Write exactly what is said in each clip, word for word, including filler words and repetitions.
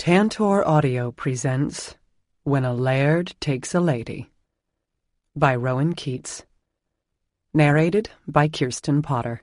Tantor Audio presents When a Laird Takes a Lady by Rowan Keats. Narrated by Kirsten Potter.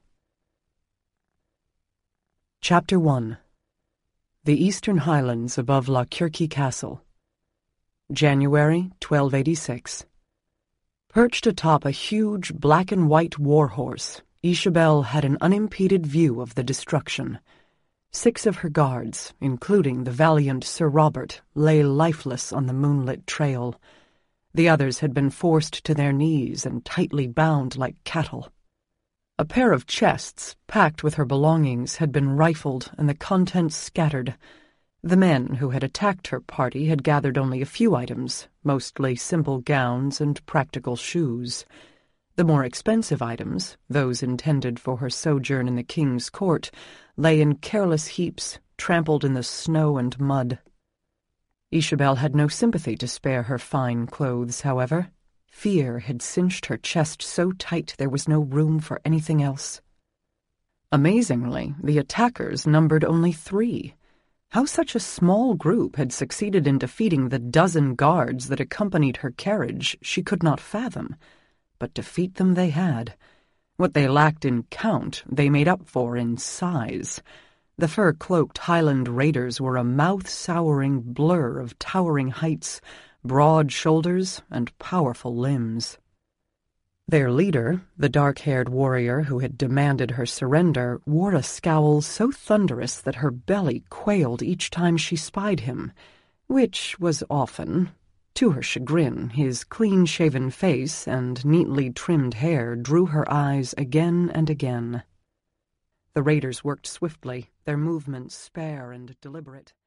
Chapter one. The Eastern Highlands above Lochkirky Castle. January twelve eighty-six. Perched atop a huge black-and-white war-horse, Isabel had an unimpeded view of the destruction. Six of her guards, including the valiant Sir Robert, lay lifeless on the moonlit trail. The others had been forced to their knees and tightly bound like cattle. A pair of chests, packed with her belongings, had been rifled and the contents scattered. The men who had attacked her party had gathered only a few items, mostly simple gowns and practical shoes. The more expensive items, those intended for her sojourn in the king's court, lay in careless heaps, trampled in the snow and mud. Isabel had no sympathy to spare her fine clothes, however. Fear had cinched her chest so tight there was no room for anything else. Amazingly, the attackers numbered only three. How such a small group had succeeded in defeating the dozen guards that accompanied her carriage she could not fathom. But defeat them they had. What they lacked in count they made up for in size. The fur-cloaked Highland raiders were a mouth-souring blur of towering heights, broad shoulders, and powerful limbs. Their leader, the dark-haired warrior who had demanded her surrender, wore a scowl so thunderous that her belly quailed each time she spied him, which was often. To her chagrin, his clean-shaven face and neatly trimmed hair drew her eyes again and again. The raiders worked swiftly, their movements spare and deliberate.